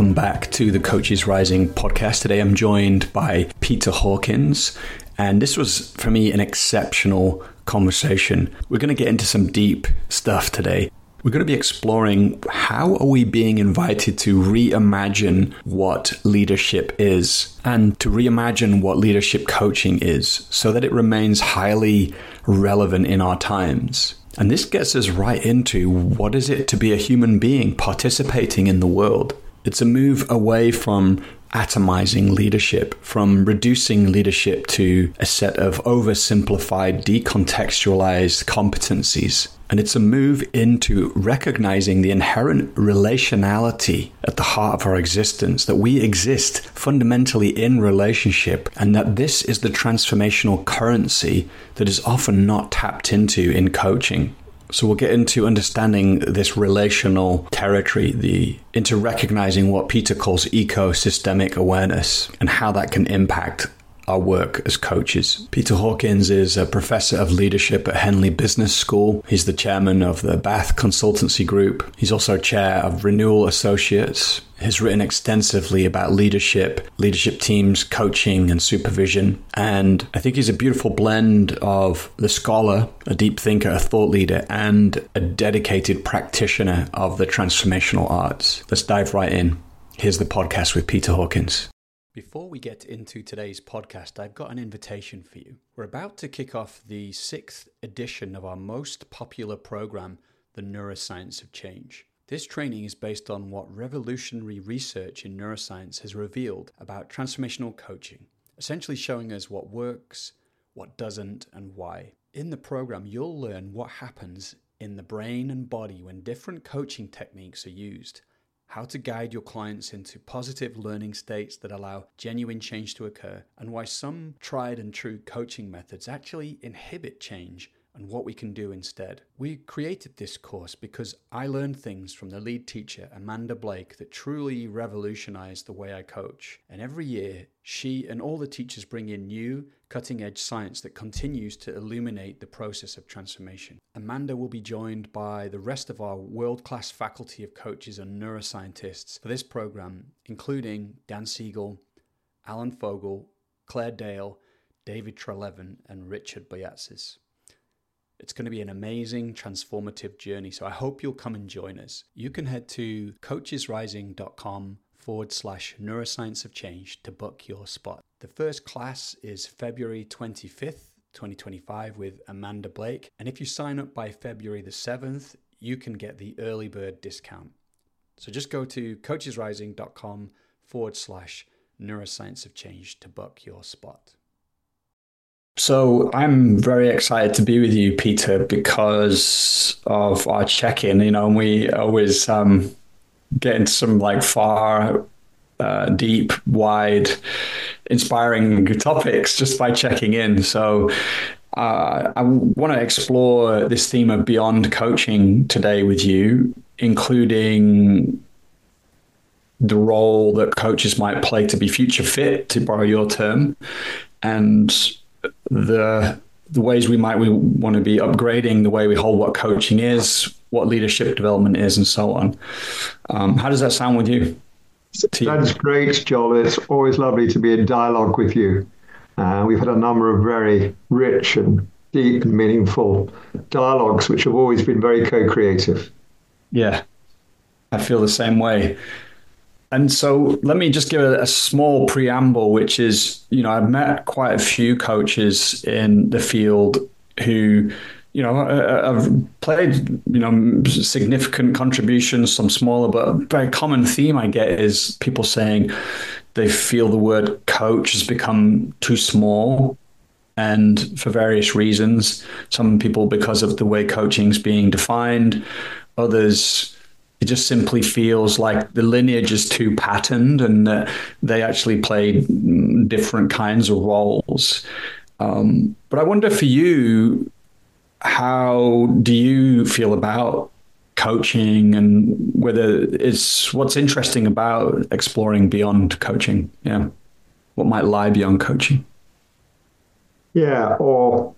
welcome back to the Coaches Rising podcast. Today I'm joined by Peter Hawkins, and this was, for me, an exceptional conversation. We're going to get into some deep stuff today. We're going to be exploring how are we being invited to reimagine what leadership is and to reimagine what leadership coaching is so that it remains highly relevant in our times. And this gets us right into what is it to be a human being participating in the world. It's a move away from atomizing leadership, from reducing leadership to a set of oversimplified, decontextualized competencies. And it's a move into recognizing the inherent relationality at the heart of our existence, that we exist fundamentally in relationship, and that this is the transformational currency that is often not tapped into in coaching. So we'll get into understanding this relational territory, into recognizing what Peter calls ecosystemic awareness and how that can impact our work as coaches. Peter Hawkins is a professor of leadership at Henley Business School. He's the chairman of the Bath Consultancy Group. He's also chair of Renewal Associates. He's written extensively about leadership teams, coaching, and supervision. And I think he's a beautiful blend of the scholar, a deep thinker, a thought leader, and a dedicated practitioner of the transformational arts. Let's dive right in. Here's the podcast with Peter Hawkins. Before we get into today's podcast, I've got an invitation for you. We're about to kick off the 6th edition of our most popular program, The Neuroscience of Change. This training is based on what revolutionary research in neuroscience has revealed about transformational coaching, essentially showing us what works, what doesn't, and why. In the program, you'll learn what happens in the brain and body when different coaching techniques are used, how to guide your clients into positive learning states that allow genuine change to occur, and why some tried and true coaching methods actually inhibit change and what we can do instead. We created this course because I learned things from the lead teacher, Amanda Blake, that truly revolutionized the way I coach. And every year, she and all the teachers bring in new, cutting-edge science that continues to illuminate the process of transformation. Amanda will be joined by the rest of our world-class faculty of coaches and neuroscientists for this program, including Dan Siegel, Alan Fogel, Claire Dale, David Treleaven, and Richard Boyatzis. It's going to be an amazing, transformative journey, so I hope you'll come and join us. You can head to coachesrising.com/neuroscience of change to book your spot. The first class is February 25th, 2025 with Amanda Blake. And if you sign up by February the 7th, you can get the early bird discount. So just go to coachesrising.com/neuroscience of change to book your spot. So I'm very excited to be with you, Peter, because of our check-in, and we always get into some far, deep, wide, inspiring topics just by checking in. So I want to explore this theme of beyond coaching today with you, including the role that coaches might play to be future fit, to borrow your term, and the ways we want to be upgrading the way we hold what coaching is, what leadership development is, and so on. How does that sound with you? That's great, Joel. It's always lovely to be in dialogue with you. We've had a number of very rich and deep and meaningful dialogues, which have always been very co-creative. Yeah, I feel the same way. And so let me just give a small preamble, which is, I've met quite a few coaches in the field who, have played, significant contributions, some smaller, but a very common theme I get is people saying they feel the word coach has become too small, and for various reasons. Some people because of the way coaching is being defined, others it just simply feels like the lineage is too patterned and that they actually play different kinds of roles. But I wonder for you, how do you feel about coaching and whether it's what's interesting about exploring beyond coaching? Yeah. What might lie beyond coaching? Yeah. Or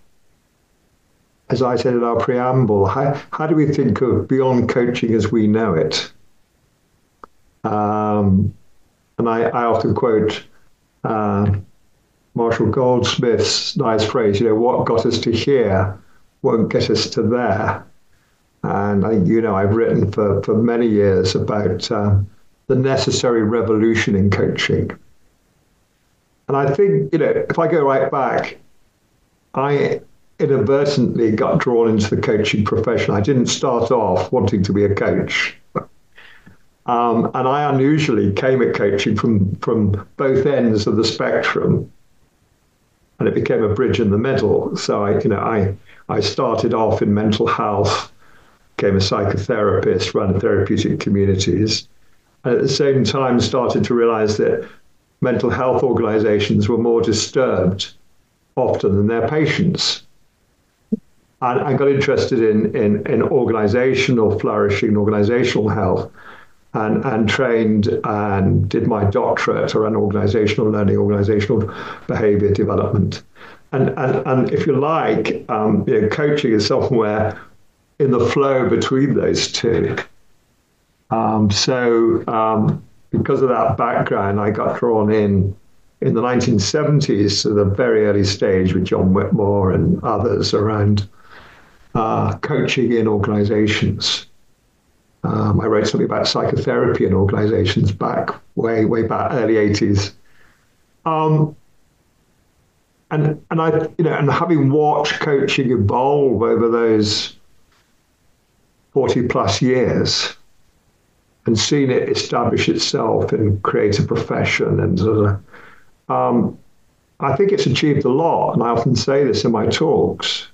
as I said in our preamble, how do we think of beyond coaching as we know it? And I often quote Marshall Goldsmith's nice phrase, what got us to here won't get us to there. And I think, I've written for many years about the necessary revolution in coaching. And I think, if I go right back, I inadvertently got drawn into the coaching profession. I didn't start off wanting to be a coach. And I unusually came at coaching from both ends of the spectrum. And it became a bridge in the middle. So I started off in mental health, became a psychotherapist, ran therapeutic communities, and at the same time started to realize that mental health organizations were more disturbed often than their patients. And I got interested in organizational flourishing, organizational health, and trained and did my doctorate around organizational learning, organizational behavior development. And if you like, coaching is somewhere in the flow between those two. So because of that background, I got drawn in the 1970s to the very early stage with John Whitmore and others around coaching in organizations. I wrote something about psychotherapy in organizations back way back early 80s. And having watched coaching evolve over those 40 plus years and seen it establish itself and create a profession and I think it's achieved a lot. And I often say this in my talks,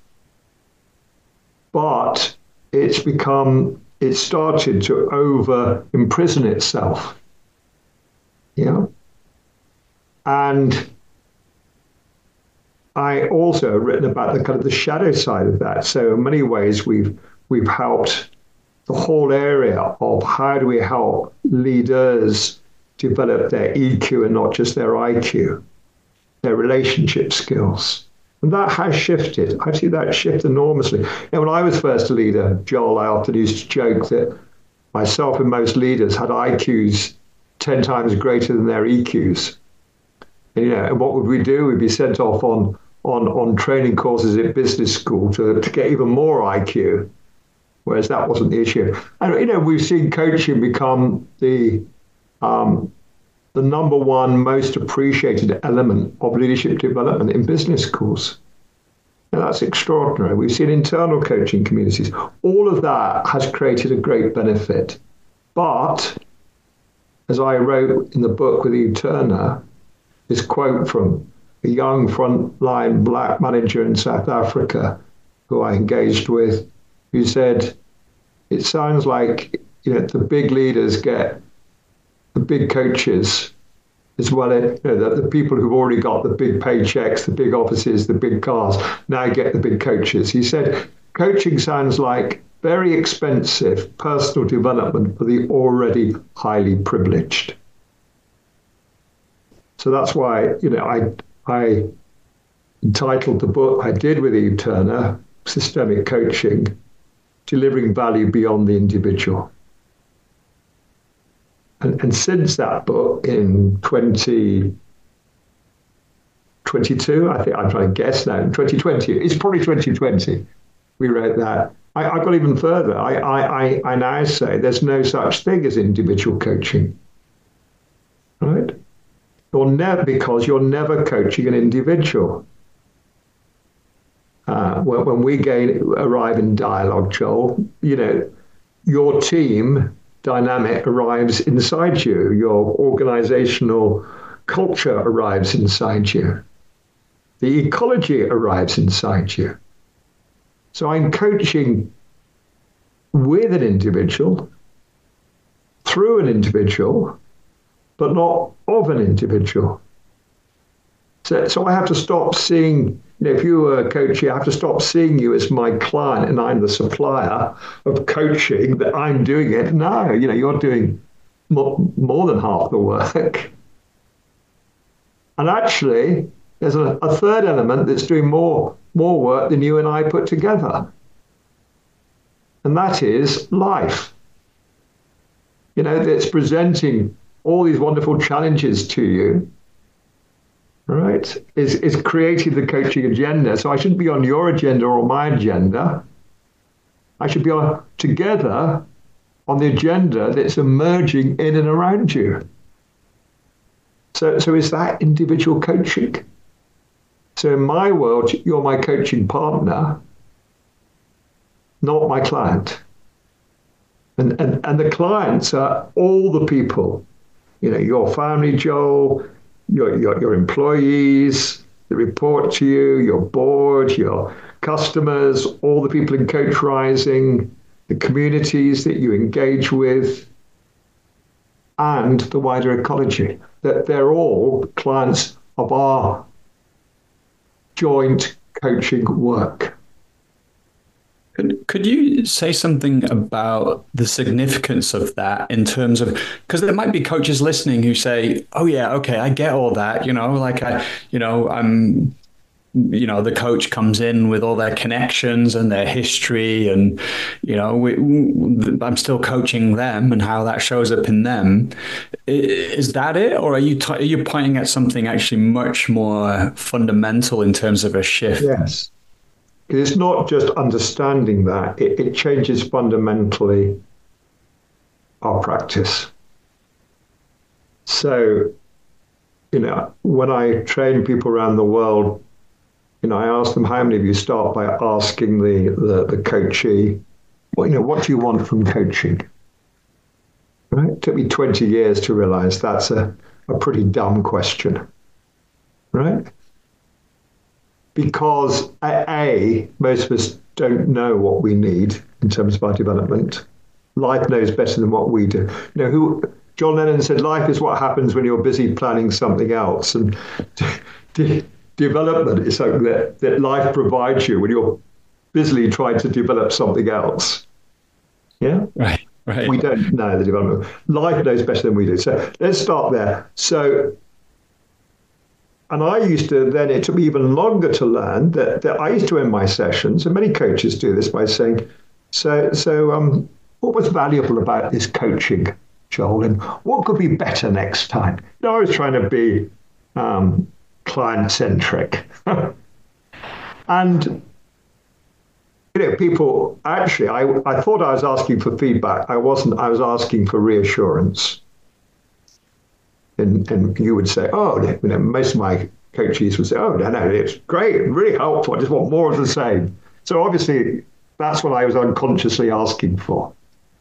but it started to over imprison itself. And I also have written about the kind of the shadow side of that. So in many ways, we've helped the whole area of how do we help leaders develop their EQ and not just their IQ, their relationship skills. And that has shifted. I've seen that shift enormously. When I was first a leader, Joel, I often used to joke that myself and most leaders had IQs 10 times greater than their EQs. And what would we do? We'd be sent off on training courses at business school to get even more IQ, whereas that wasn't the issue. And, we've seen coaching become the number one most appreciated element of leadership development in business schools. And that's extraordinary. We've seen internal coaching communities. All of that has created a great benefit. But, as I wrote in the book with Eve Turner, this quote from a young frontline black manager in South Africa who I engaged with, who said, it sounds like the big leaders get the big coaches as well as the people who've already got the big paychecks, the big offices, the big cars, now get the big coaches. He said, coaching sounds like very expensive personal development for the already highly privileged. So that's why, I entitled the book I did with Eve Turner, Systemic Coaching, Delivering Value Beyond the Individual. And since that book in 2022, I think I'm trying to guess now, 2020, it's probably 2020, we wrote that. I got even further. I now say there's no such thing as individual coaching, right? Because you're never coaching an individual. When we arrive in dialogue, Joel, your team dynamic arrives inside you. Your organizational culture arrives inside you. The ecology arrives inside you. So I'm coaching with an individual, through an individual, but not of an individual. So I have to stop seeing, if you were a coach, you have to stop seeing you as my client and I'm the supplier of coaching, that I'm doing it. No, you're doing more than half the work. And actually, there's a third element that's doing more work than you and I put together. And that is life. that's presenting all these wonderful challenges to you, right, is creating the coaching agenda. So I shouldn't be on your agenda or my agenda. I should be together on the agenda that's emerging in and around you. So is that individual coaching? So in my world, you're my coaching partner, not my client. And the clients are all the people, your family, Joel, your employees that report to you, your board, your customers, all the people in Coach Rising, the communities that you engage with, and the wider ecology. That they're all clients of our joint coaching work. Could you say something about the significance of that in terms of, because there might be coaches listening who say, oh yeah, okay, I get all that, the coach comes in with all their connections and their history, and I'm still coaching them and how that shows up in them. Is that it, or are you pointing at something actually much more fundamental in terms of a shift? Yes. It's not just understanding that, it changes fundamentally our practice. So, when I train people around the world, I ask them, how many of you start by asking the coachee, what do you want from coaching? Right? It took me 20 years to realize that's a pretty dumb question, right? Because most of us don't know what we need in terms of our development. Life knows better than what we do. John Lennon said, life is what happens when you're busy planning something else. And development is something that life provides you when you're busily trying to develop something else. Yeah? Right. We don't know the development. Life knows better than we do. So let's start there. And I used to, then it took me even longer to learn that I used to end my sessions, and many coaches do this by saying, what was valuable about this coaching, Joel, and what could be better next time? I was trying to be client-centric. And, people, actually, I thought I was asking for feedback. I wasn't. I was asking for reassurance. And you would say, most of my coaches would say, oh, no, it's great, really helpful. I just want more of the same. So obviously, that's what I was unconsciously asking for.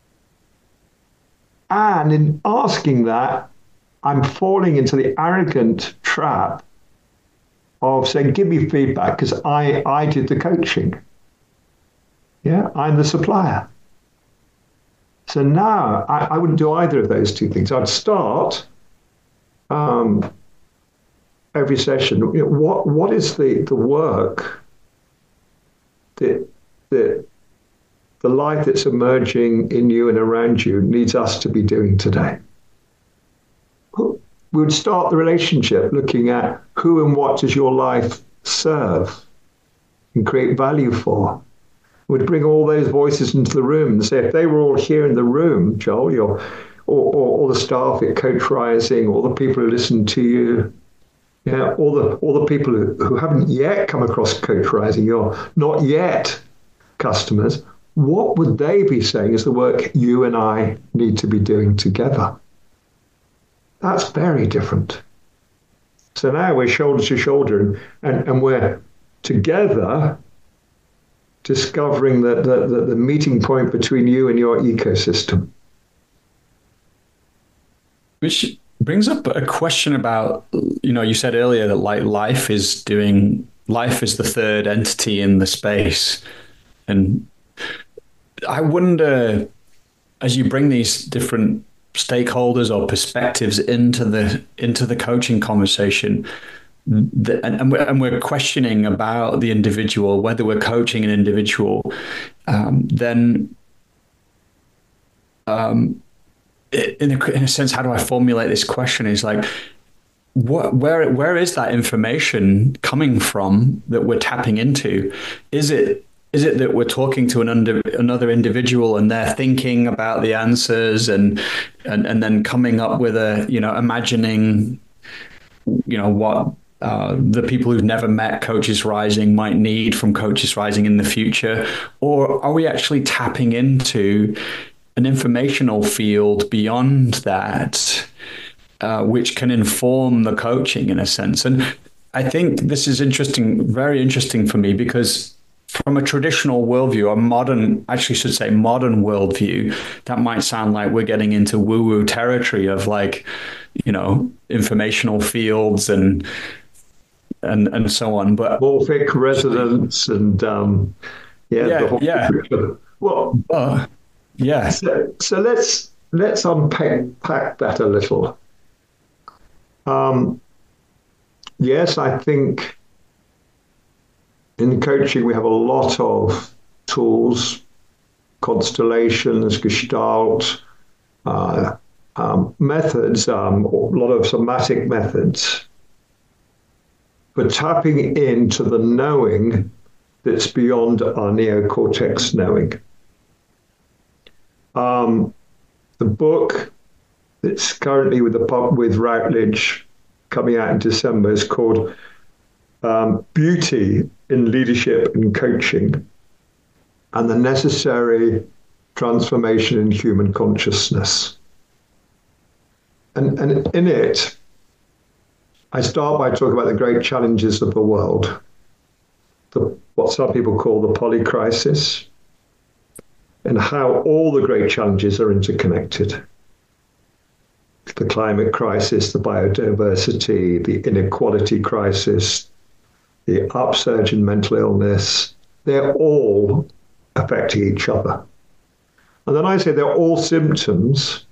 And in asking that, I'm falling into the arrogant trap of saying, give me feedback because I did the coaching. Yeah, I'm the supplier. So now I wouldn't do either of those two things. I'd start every session. What is the work that the life that's emerging in you and around you needs us to be doing today? We would start the relationship looking at who and what does your life serve and create value for. We'd bring all those voices into the room and say, if they were all here in the room, Joel, or the staff at Coach Rising, all the people who listen to you, all the people who haven't yet come across Coach Rising, you're not yet customers, what would they be saying is the work you and I need to be doing together? That's very different. So now we're shoulder to shoulder and we're together discovering the meeting point between you and your ecosystem. Which brings up a question about, you said earlier that life is the third entity in the space. And I wonder, as you bring these different stakeholders or perspectives into the coaching conversation, and we're questioning about the individual, whether we're coaching an individual, then in a sense, how do I formulate this question? Is like, where is that information coming from that we're tapping into? Is it is it that we're talking to another individual and they're thinking about the answers and then coming up with imagining, what the people who've never met Coaches Rising might need from Coaches Rising in the future? Or are we actually tapping into an informational field beyond that, which can inform the coaching in a sense? And I think this is interesting, very interesting for me, because from a traditional worldview, modern worldview, that might sound like we're getting into woo-woo territory of informational fields and so on. But morphic resonance and Well, yeah. So let's unpack that a little. Yes, I think in coaching, we have a lot of tools, constellations, gestalt, methods, a lot of somatic methods for tapping into the knowing that's beyond our neocortex knowing. The book that's currently with Routledge coming out in December is called Beauty in Leadership and Coaching and the Necessary Transformation in Human Consciousness. And in it, I start by talking about the great challenges of the world, what some people call the polycrisis, and how all the great challenges are interconnected. The climate crisis, the biodiversity, the inequality crisis, the upsurge in mental illness, they're all affecting each other. And then I say they're all symptoms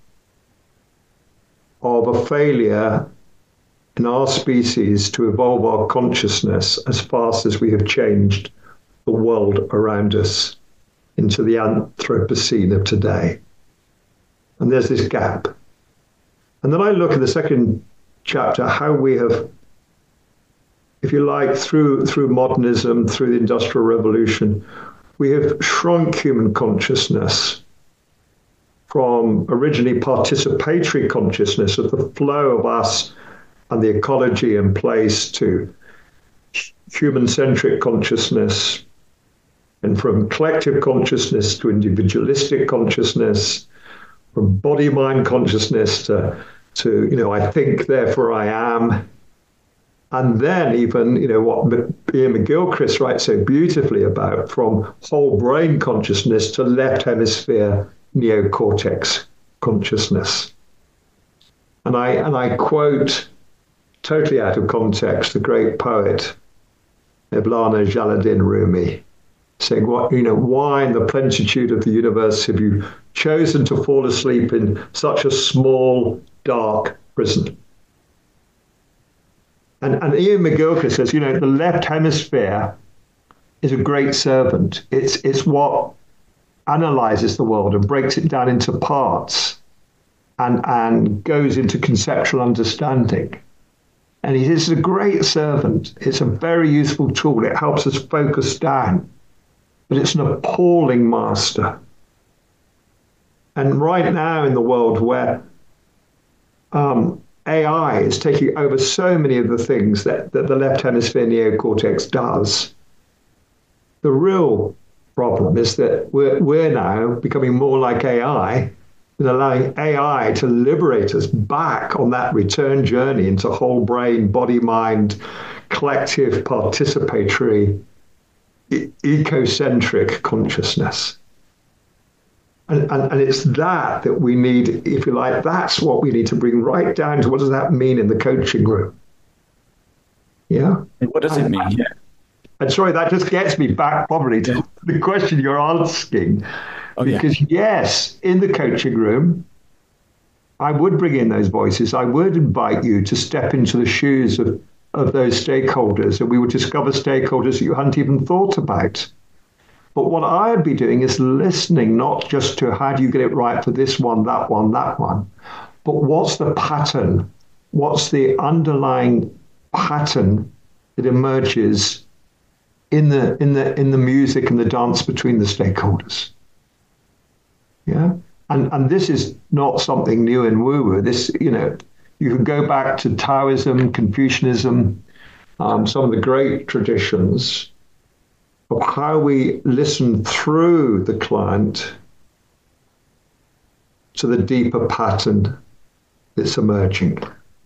of a failure in our species to evolve our consciousness as fast as we have changed the world around us into the Anthropocene of today. And there's this gap. And then I look at the second chapter, how we have, if you like, through modernism, through the Industrial Revolution, we have shrunk human consciousness from originally participatory consciousness of the flow of us and the ecology and place to human-centric consciousness, and from collective consciousness to individualistic consciousness, from body-mind consciousness to I think, therefore I am. And then even, what Ian McGilchrist writes so beautifully about, from whole brain consciousness to left hemisphere neocortex consciousness. And I quote, totally out of context, the great poet Mevlana Jalaluddin Rumi, saying, why in the plenitude of the universe have you chosen to fall asleep in such a small, dark prison? And Ian McGilchrist says, the left hemisphere is a great servant. It's what analyzes the world and breaks it down into parts and goes into conceptual understanding. And he says it's a great servant. It's a very useful tool. It helps us focus down. But it's an appalling master. And right now in the world where AI is taking over so many of the things that the left hemisphere neocortex does, the real problem is that we're now becoming more like AI and allowing AI to liberate us back on that return journey into whole brain, body, mind, collective, participatory, ecocentric consciousness. And it's that we need, if you like, that's what we need to bring right down to what does that mean in the coaching room? Yeah? What does it mean? Yeah. And sorry, that just gets me back probably to the question you're asking. Because yes, in the coaching room, I would bring in those voices. I would invite you to step into the shoes of those stakeholders, and we would discover stakeholders that you hadn't even thought about. But what I'd be doing is listening, not just to how do you get it right for this one, that one, that one, but what's the pattern? What's the underlying pattern that emerges in the music and the dance between the stakeholders. Yeah. And this is not something new in woo-woo. This, you can go back to Taoism, Confucianism, some of the great traditions of how we listen through the client to the deeper pattern that's emerging.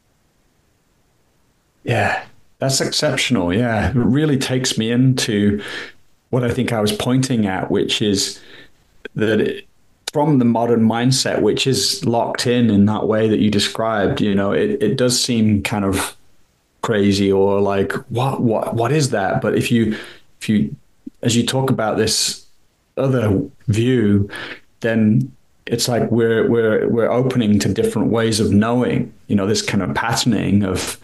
Yeah, that's exceptional. Yeah, it really takes me into what I think I was pointing at, which is that from the modern mindset, which is locked in that way that you described, it does seem kind of crazy or like, what is that? But if you, as you talk about this other view, then it's like we're opening to different ways of knowing, this kind of patterning of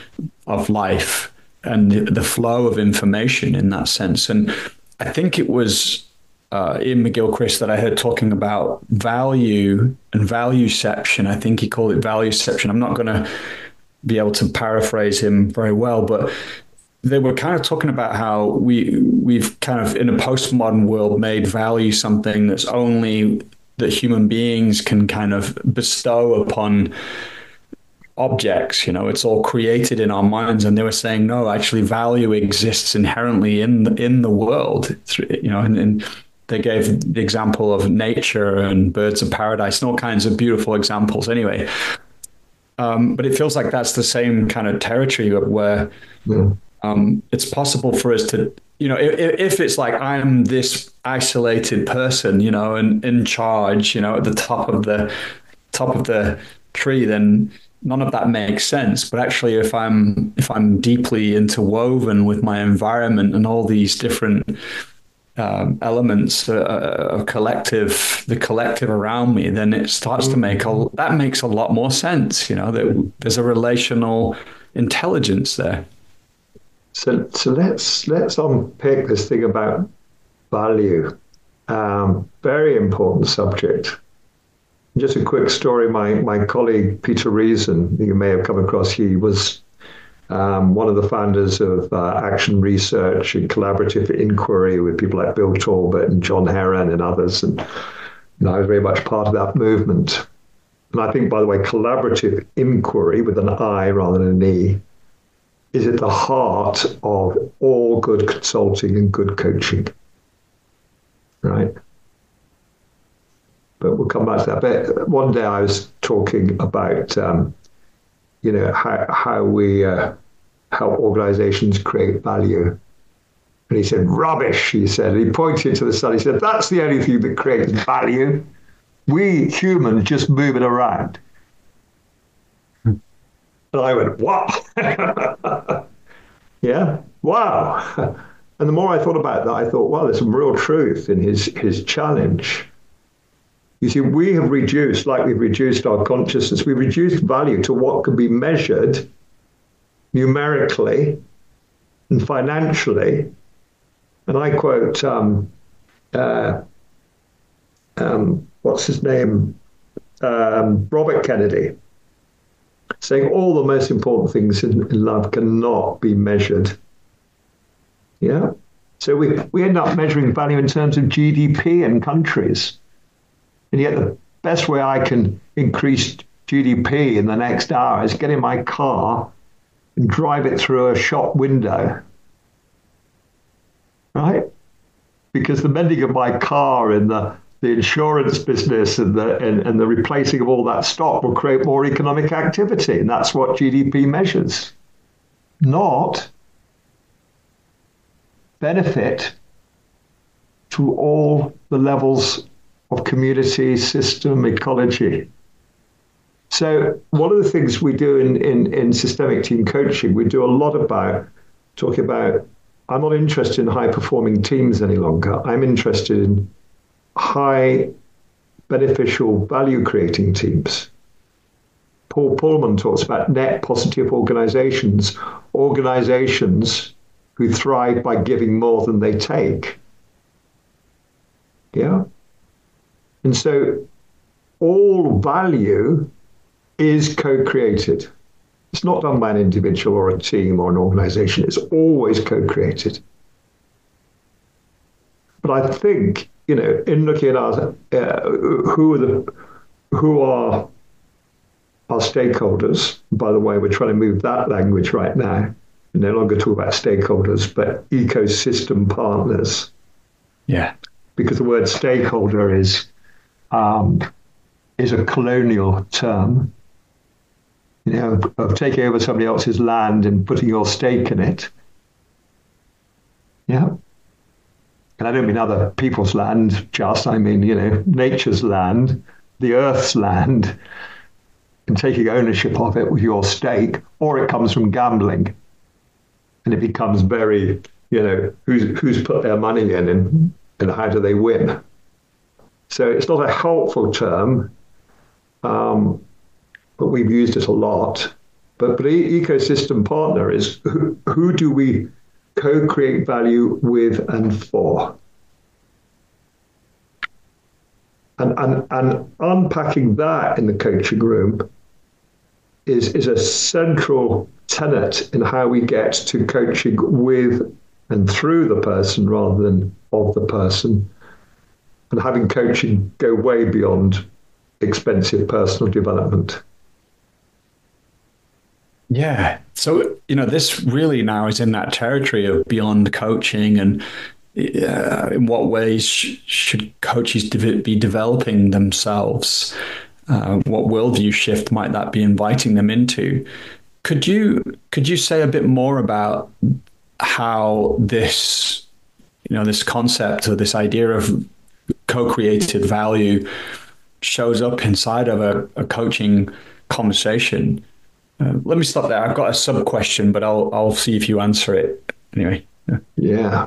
life and the flow of information in that sense. And I think it was Ian McGilchrist that I heard talking about value and valueception. I think he called it valueception. I'm not going to be able to paraphrase him very well, but they were kind of talking about how we've kind of in a postmodern world made value something that's only that human beings can kind of bestow upon objects. It's all created in our minds. And they were saying, no, actually value exists inherently in the world, and they gave the example of nature and birds of paradise and all kinds of beautiful examples anyway. But it feels like that's the same kind of territory where it's possible for us to, if it's like I'm this isolated person, and in charge, at the top of the tree, then none of that makes sense. But actually, if I'm deeply interwoven with my environment and all these different elements of the collective around me, then it starts to makes a lot more sense. That there's a relational intelligence there. So let's unpick this thing about value. Very important subject. Just a quick story. My colleague Peter Reason, you may have come across, he was one of the founders of Action Research and Collaborative Inquiry with people like Bill Talbot and John Heron and others. And I was very much part of that movement. And I think, by the way, collaborative inquiry with an I rather than an E is at the heart of all good consulting and good coaching. Right? But we'll come back to that. But one day I was talking about, how we help organizations create value. And he said, rubbish, he said. And he pointed to the sun. He said, that's the only thing that creates value. We humans just move it around. And I went, what? Yeah, wow. And the more I thought about that, I thought, wow, there's some real truth in his challenge. You see, we have reduced, like we've reduced our consciousness, we've reduced value to what can be measured numerically and financially. And I quote, what's his name? Robert Kennedy, saying all the most important things in love cannot be measured. Yeah. So we end up measuring value in terms of GDP in countries. And yet the best way I can increase GDP in the next hour is get in my car and drive it through a shop window. Right? Because the mending of my car and the insurance business and the replacing of all that stock will create more economic activity. And that's what GDP measures. Not benefit to all the levels of community, system, ecology. So one of the things we do in systemic team coaching, we do a lot about talking about, I'm not interested in high-performing teams any longer. I'm interested in high beneficial value-creating teams. Paul Pullman talks about net positive organizations who thrive by giving more than they take. Yeah? And so all value is co-created. It's not done by an individual or a team or an organization. It's always co-created. But I think, in looking at us, who are our stakeholders. By the way, we're trying to move that language right now. We no longer talk about stakeholders, but ecosystem partners. Yeah. Because the word stakeholder is a colonial term, of taking over somebody else's land and putting your stake in it. Yeah. And I don't mean other people's land, I mean, nature's land, the earth's land, and taking ownership of it with your stake, or it comes from gambling. And it becomes very, who's put their money in and how do they win? So it's not a helpful term, but we've used it a lot. But ecosystem partner is who do we co-create value with and for? And unpacking that in the coaching room is a central tenet in how we get to coaching with and through the person rather than of the person, and having coaching go way beyond expensive personal development. Yeah. So, this really now is in that territory of beyond coaching, and in what ways should coaches be developing themselves? What worldview shift might that be inviting them into? Could you say a bit more about how this, this concept or this idea of co-created value shows up inside of a coaching conversation? Let me stop there. I've got a sub question, but I'll see if you answer it anyway. Yeah.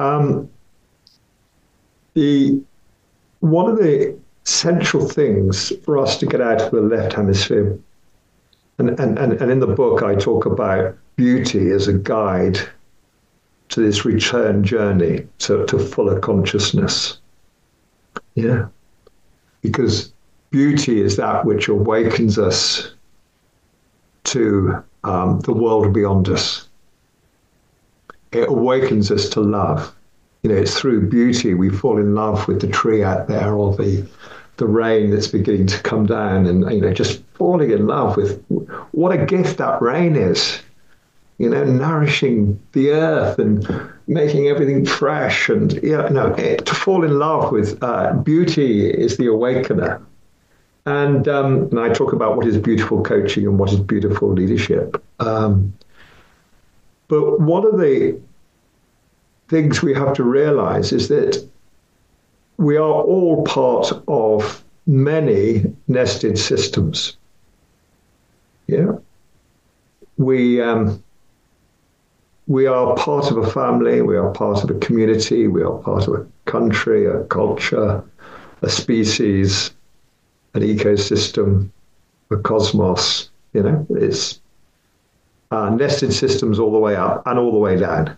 One of the central things for us to get out of the left hemisphere, and in the book I talk about beauty as a guide to this return journey to fuller consciousness. Yeah. Because beauty is that which awakens us to the world beyond us. It awakens us to love. It's through beauty we fall in love with the tree out there, or the rain that's beginning to come down, and just falling in love with what a gift that rain is. Nourishing the earth and making everything fresh, and to fall in love with beauty is the awakener. And I talk about what is beautiful coaching and what is beautiful leadership. But one of the things we have to realize is that we are all part of many nested systems. Yeah. We are part of a family, we are part of a community, we are part of a country, a culture, a species, an ecosystem, a cosmos. It's nested systems all the way up and all the way down.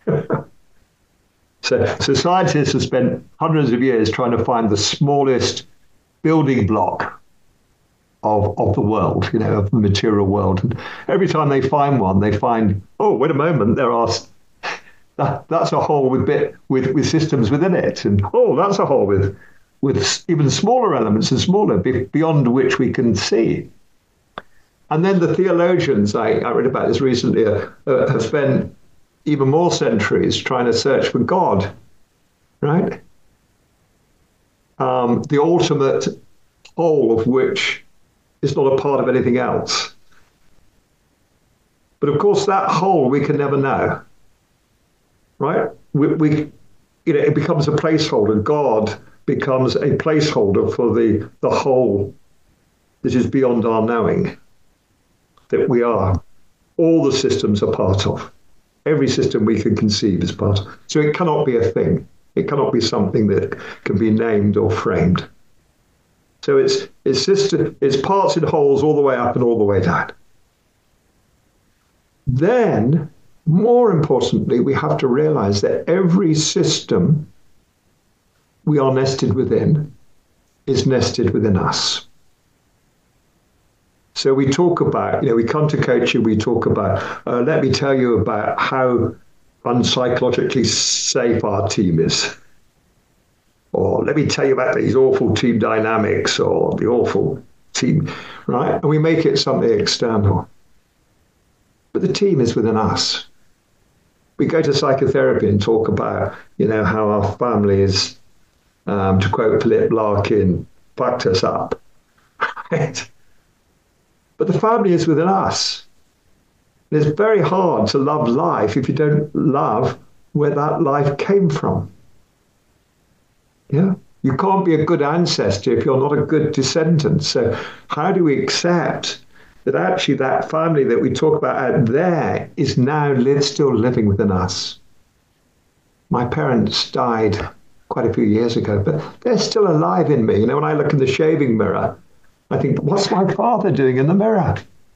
So scientists have spent hundreds of years trying to find the smallest building block of the world, of the material world. And every time they find one, they find, oh, wait a moment, that's a hole with systems within it, and oh, that's a hole with even smaller elements and smaller beyond which we can see. And then the theologians, I read about this recently, have spent even more centuries trying to search for God, right? The ultimate whole of which is not a part of anything else. But of course, that whole we can never know, right? It becomes a placeholder. God becomes a placeholder for the whole that is beyond our knowing, that we are. All the systems are part of. Every system we can conceive is part of. So it cannot be a thing. It cannot be something that can be named or framed. So it's parts and wholes all the way up and all the way down. Then, more importantly, we have to realize that every system we are nested within is nested within us. So we talk about, we come to coaching, we talk about, let me tell you about how unpsychologically safe our team is. or let me tell you about these awful team dynamics or the awful team, right? And we make it something external. But the team is within us. We go to psychotherapy and talk about, how our family is, to quote Philip Larkin, fucked us up. Right? But the family is within us. It's very hard to love life if you don't love where that life came from. Yeah? You can't be a good ancestor if you're not a good descendant. So how do we accept that actually that family that we talk about out there is now still living within us? My parents died quite a few years ago, but they're still alive in me. When I look in the shaving mirror, I think, what's my father doing in the mirror?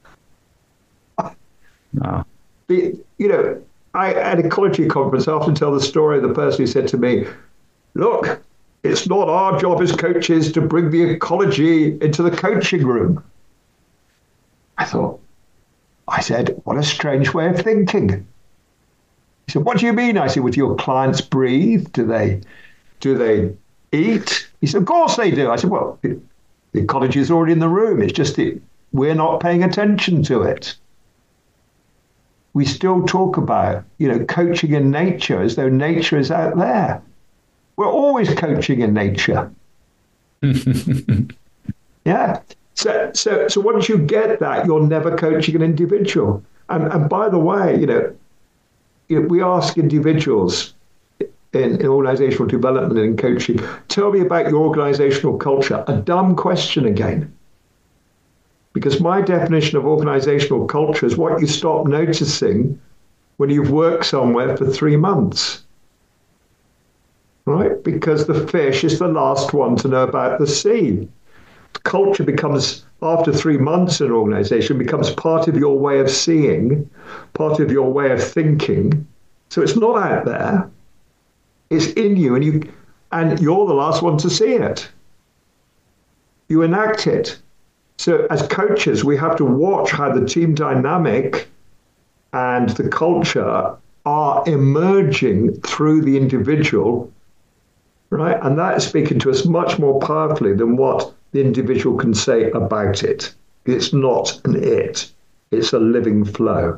Wow. I at an ecology conference, I often tell the story of the person who said to me, look, it's not our job as coaches to bring the ecology into the coaching room. I said, what a strange way of thinking. He said, what do you mean? I said, do your clients breathe? Do they eat? He said, of course they do. I said, well, the ecology is already in the room. It's just that we're not paying attention to it. We still talk about, coaching in nature as though nature is out there. We're always coaching in nature. Yeah. So once you get that, you're never coaching an individual. And by the way, we ask individuals in organizational development and in coaching, tell me about your organizational culture. A dumb question again. Because my definition of organizational culture is what you stop noticing when you've worked somewhere for 3 months. Right? Because the fish is the last one to know about the sea. Culture becomes, after 3 months in an organization, becomes part of your way of seeing, part of your way of thinking. So it's not out there. It's in you, and you're the last one to see it. You enact it. So as coaches, we have to watch how the team dynamic and the culture are emerging through the individual, right? And that is speaking to us much more powerfully than what the individual can say about it. It's not an it. It's a living flow.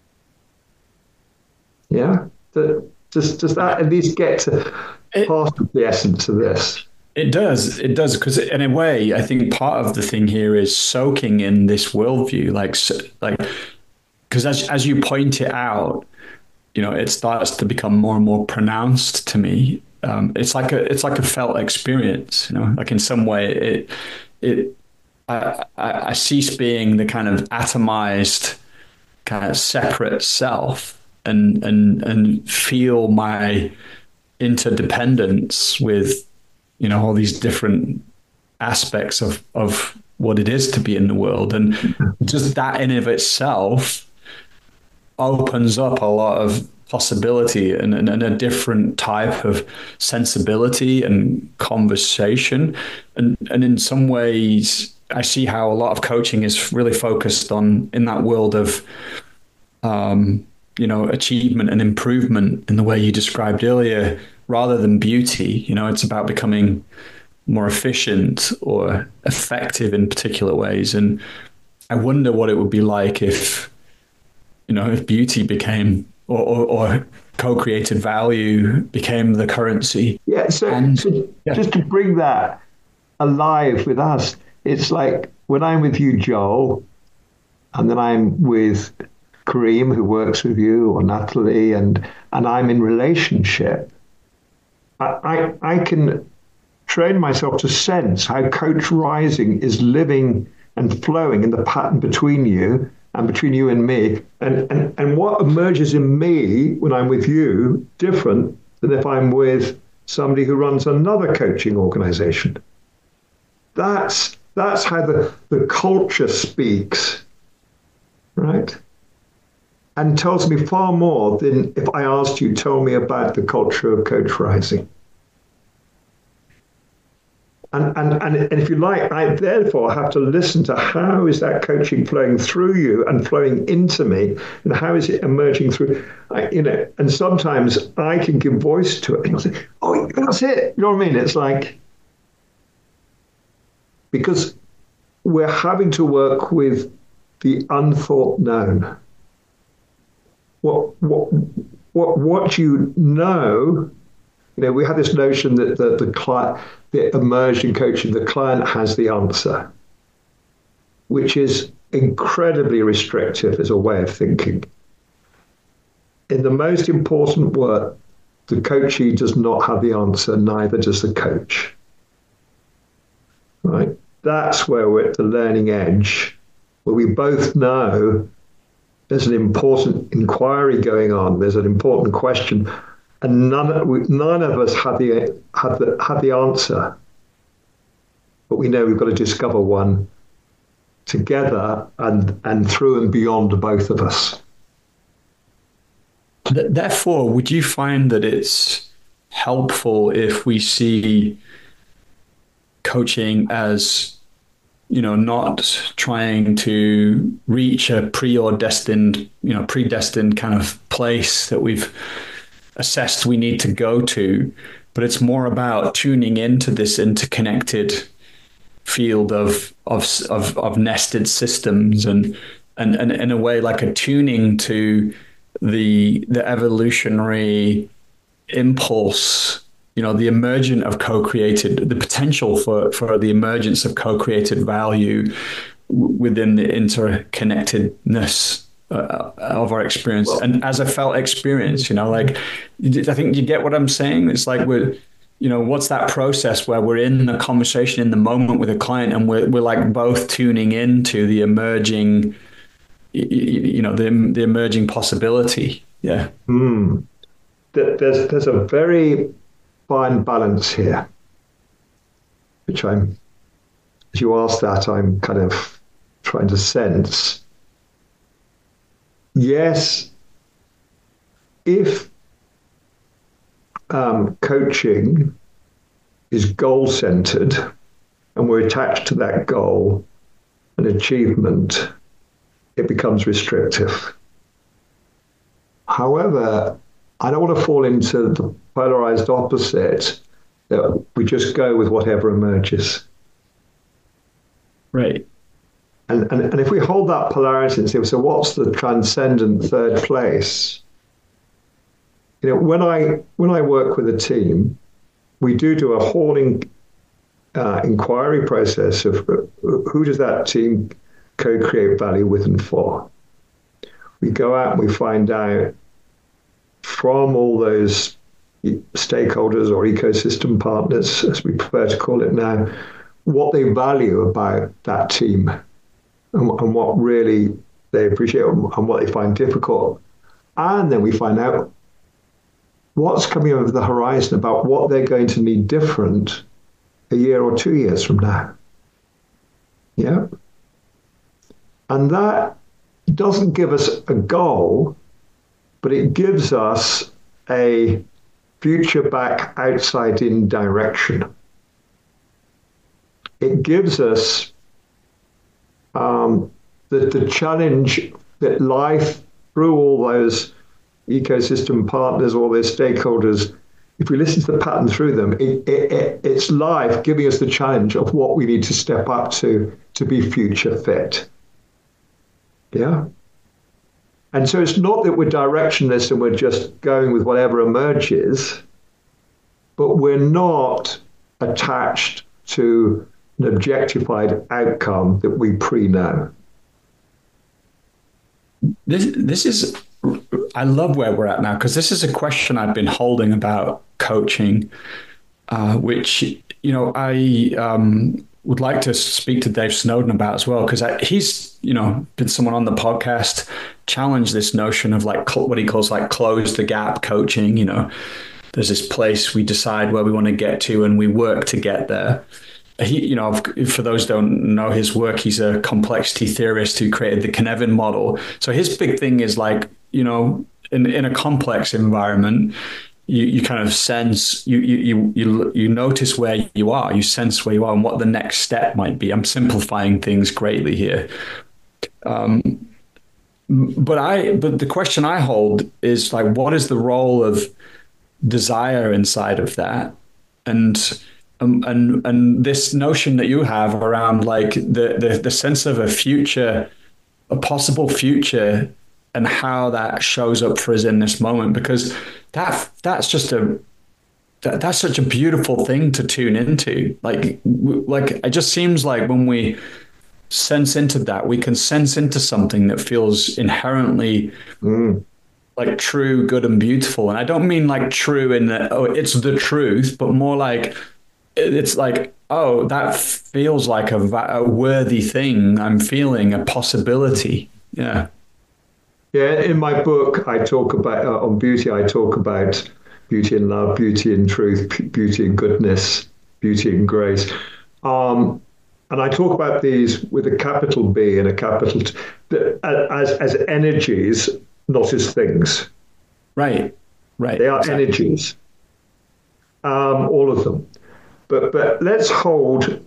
Yeah? Does that at least get to part of the essence of this? It does, because in a way, I think part of the thing here is soaking in this worldview, because as you point it out, it starts to become more and more pronounced to me. It's like a felt experience, like in some way, I cease being the kind of atomized, kind of separate self, and feel my interdependence with all these different aspects of what it is to be in the world. And just that in of itself opens up a lot of possibility and a different type of sensibility and conversation. And in some ways, I see how a lot of coaching is really focused on in that world of, achievement and improvement in the way you described earlier, rather than beauty. It's about becoming more efficient or effective in particular ways. And I wonder what it would be like if beauty became or co-created value became the currency. Yeah. So just to bring that alive with us, it's like when I'm with you, Joel, and then I'm with Kareem, who works with you, or Natalie, and I'm in relationship. I can train myself to sense how Coach Rising is living and flowing in the pattern between you and between you and me, and what emerges in me when I'm with you different than if I'm with somebody who runs another coaching organization. That's how the culture speaks, right? And tells me far more than if I asked you, tell me about the culture of Coach Rising. And if you like, I therefore have to listen to how is that coaching flowing through you and flowing into me, and how is it emerging through, and sometimes I can give voice to it. And I'll say, oh, that's it. You know what I mean? It's like, because we're having to work with the unthought known. What you know, we have this notion that the client, the emerged in coaching, the client has the answer, which is incredibly restrictive as a way of thinking. In the most important work, the coachee does not have the answer, neither does the coach. Right? That's where we're at the learning edge, where we both know there's an important inquiry going on, there's an important question, and none of us have the answer, but we know we've got to discover one together and through and beyond both of us. Therefore, would you find that it's helpful if we see coaching as, not trying to reach a predestined kind of place that we've assessed we need to go to, but it's more about tuning into this interconnected field of nested systems and in a way like attuning to the evolutionary impulse, the emergent of co-created, the potential for the emergence of co-created value within the interconnectedness of our experience. Well, and as a felt experience, I think you get what I'm saying. It's like what's that process where we're in the conversation in the moment with a client and we're like both tuning into the emerging, the emerging possibility. Yeah. There's a very fine balance here, which as you ask that, I'm kind of trying to sense. Yes, if coaching is goal-centered and we're attached to that goal and achievement, it becomes restrictive. However, I don't want to fall into the polarized opposite that we just go with whatever emerges. Right. And if we hold that polarity and say, so what's the transcendent third place? When I work with a team, we do a whole inquiry process of who does that team co-create value with and for. We go out and we find out from all those stakeholders or ecosystem partners, as we prefer to call it now, what they value about that team and what really they appreciate and what they find difficult. And then we find out what's coming over the horizon about what they're going to need different a year or 2 years from now. Yeah. And that doesn't give us a goal, but it gives us a future back, outside in direction. It gives us the challenge that life, through all those ecosystem partners, all those stakeholders, if we listen to the pattern through them, it's life giving us the challenge of what we need to step up to be future fit. Yeah. And so it's not that we're directionless and we're just going with whatever emerges, but we're not attached to an objectified outcome that we pre-know. This is, I love where we're at now, because this is a question I've been holding about coaching, which, I would like to speak to Dave Snowden about as well, because he's, been someone on the podcast, challenged this notion of what he calls close the gap coaching. There's this place we decide where we want to get to and we work to get there. He, for those who don't know his work, he's a complexity theorist who created the Cynefin model. So his big thing is in a complex environment, you kind of sense, you notice where you are, you sense where you are and what the next step might be. I'm simplifying things greatly here. But the question I hold is like, what is the role of desire inside of that? And this notion that you have around like the sense of a future, a possible future, and how that shows up for us in this moment, because that's such a beautiful thing to tune into. Like it just seems like when we sense into that, we can sense into something that feels inherently like true, good, and beautiful. And I don't mean like true in that, oh, it's the truth, but more like it's like, oh, that feels like a worthy thing. I'm feeling a possibility. Yeah. Yeah. In my book, I talk about on beauty. I talk about beauty and love, beauty and truth, beauty and goodness, beauty and grace. And I talk about these with a capital B and a capital T, as energies, not as things. Right. They are exactly. Energies, all of them. But let's hold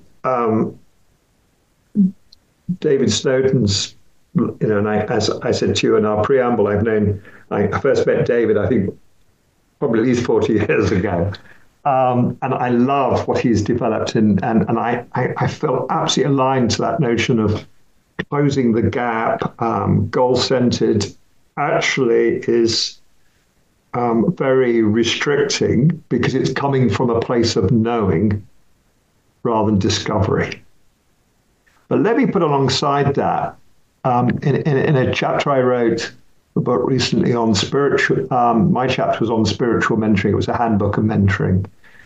David Snowden's, and as I said to you in our preamble, I first met David, I think, probably at least 40 years ago. And I love what he's developed. And I felt absolutely aligned to that notion of closing the gap, goal-centered, actually is very restricting because it's coming from a place of knowing rather than discovery. But let me put alongside that, in a chapter I wrote about recently on spiritual, my chapter was on spiritual mentoring. It was a handbook of mentoring.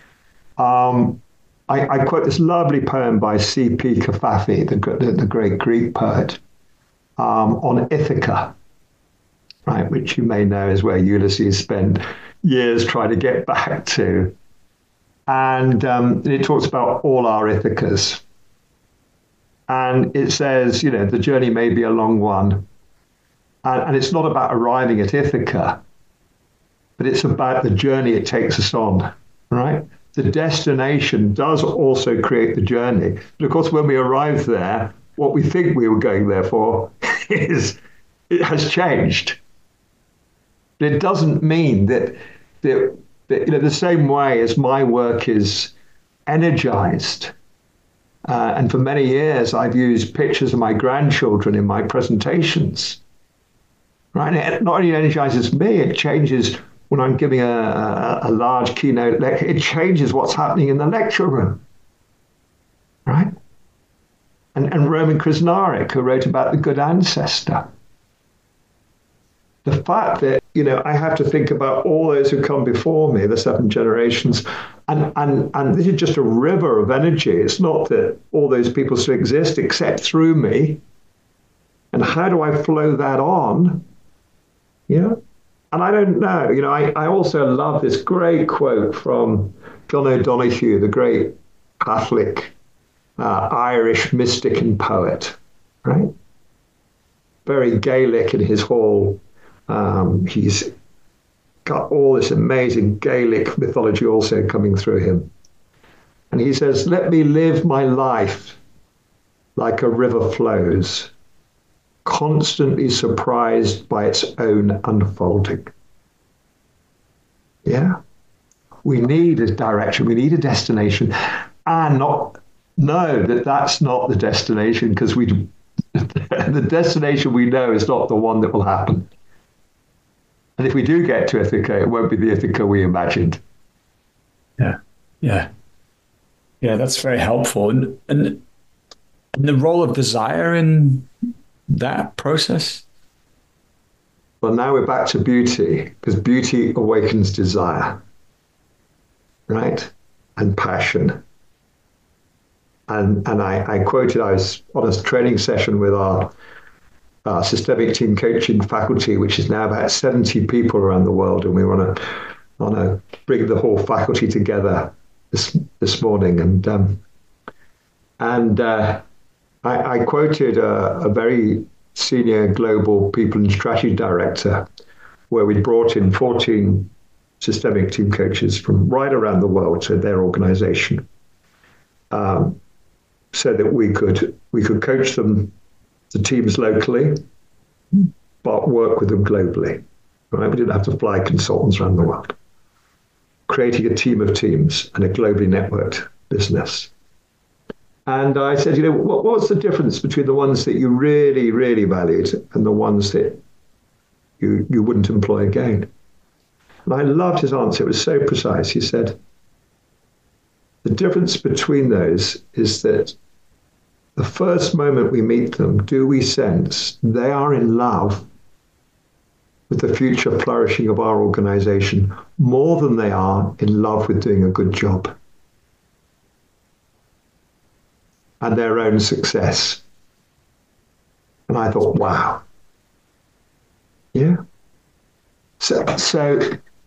I quote this lovely poem by C.P. Covfefe, the great Greek poet, on Ithaca, right, which you may know is where Ulysses spent years trying to get back to. And it talks about all our Ithacas. And it says, the journey may be a long one. And it's not about arriving at Ithaca, but it's about the journey it takes us on, right? The destination does also create the journey. But of course, when we arrive there, what we think we were going there for it has changed. But it doesn't mean that the same way as my work is energized. And for many years, I've used pictures of my grandchildren in my presentations. Right? And it not only energizes me, it changes when I'm giving a large keynote lecture. It changes what's happening in the lecture room. Right? And Roman Krznaric, who wrote about the good ancestor. The fact that, I have to think about all those who come before me, the 7 generations, and this is just a river of energy. It's not that all those people still exist except through me. And how do I flow that on? Yeah. And I don't know. I also love this great quote from John O'Donoghue, the great Catholic Irish mystic and poet, right? Very Gaelic in his whole. He's got all this amazing Gaelic mythology also coming through him. And he says, "Let me live my life like a river flows, constantly surprised by its own unfolding." Yeah. We need a direction, we need a destination, and not know that that's not the destination, because the destination we know is not the one that will happen. And if we do get to Ithaca, it won't be the Ithaca we imagined. Yeah, that's very helpful. And the role of desire in that process? Well, now we're back to beauty, because beauty awakens desire, right? And passion. And I quoted, I was on a training session with our systemic team coaching faculty, which is now about 70 people around the world, and we want to bring the whole faculty together this morning. And I quoted a very senior global people and strategy director, where we brought in 14 systemic team coaches from right around the world to their organization, so that we could coach them, the teams locally, but work with them globally. Right? We didn't have to fly consultants around the world. Creating a team of teams and a globally networked business. And I said, what's the difference between the ones that you really, really valued and the ones that you wouldn't employ again? And I loved his answer. It was so precise. He said, the difference between those is that the first moment we meet them, do we sense they are in love with the future flourishing of our organization more than they are in love with doing a good job and their own success? And I thought, wow. Yeah. So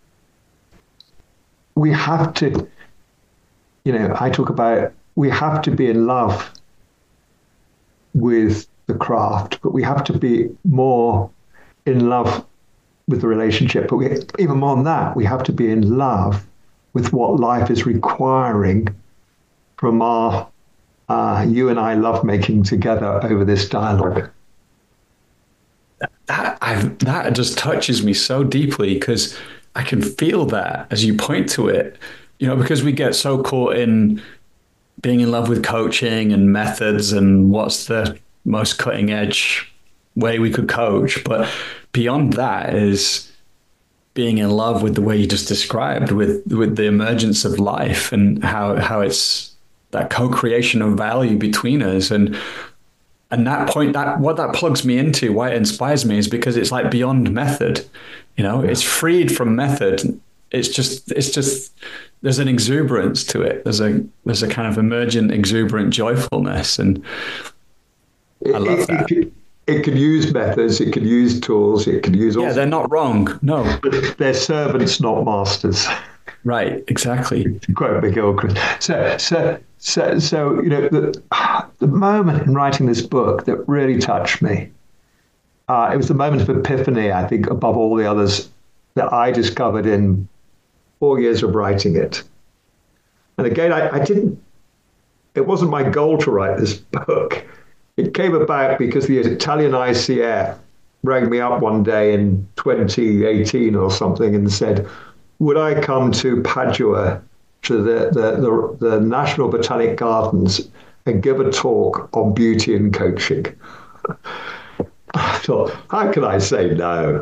we have to, I talk about we have to be in love with the craft, but we have to be more in love with the relationship. But even more than that, we have to be in love with what life is requiring from our you and I lovemaking together over this dialogue. That just touches me so deeply, because I can feel that as you point to it, because we get so caught in being in love with coaching and methods and what's the most cutting edge way we could coach. But beyond that is being in love with the way you just described, with the emergence of life and how it's that co-creation of value between us. And that point, what that plugs me into, why it inspires me, is because it's like beyond method. It's freed from method. It's just there's an exuberance to it. There's a kind of emergent, exuberant joyfulness, and I love that. It could use methods, it could use tools, it could use all. Yeah, they're not wrong. No, but they're servants, not masters. Right, exactly. To quote McGilchrist. So the moment in writing this book that really touched me, it was the moment of epiphany, I think, above all the others that I discovered in 4 years of writing it. And again, it wasn't my goal to write this book. It came about because the Italian ICF rang me up one day in 2018 or something and said, would I come to Padua to the National Botanic Gardens and give a talk on beauty and coaching? I thought, how can I say no?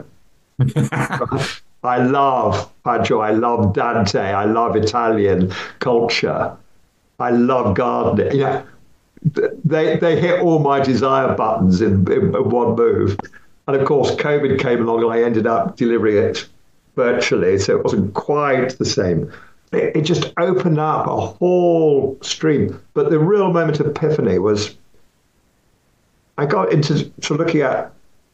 I love Padua, I love Dante, I love Italian culture, I love gardening. They hit all my desire buttons in one move. And of course, COVID came along and I ended up delivering it virtually, so it wasn't quite the same. It just opened up a whole stream. But the real moment of epiphany was I got into looking at,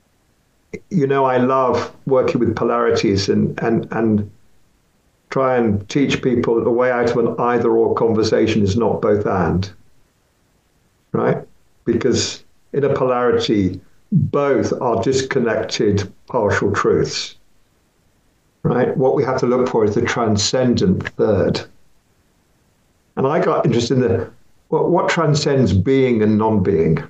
I love working with polarities and try and teach people the way out of an either-or conversation is not both and. Right? Because in a polarity, both are disconnected partial truths. Right? What we have to look for is the transcendent third. And I got interested in what transcends being and non-being,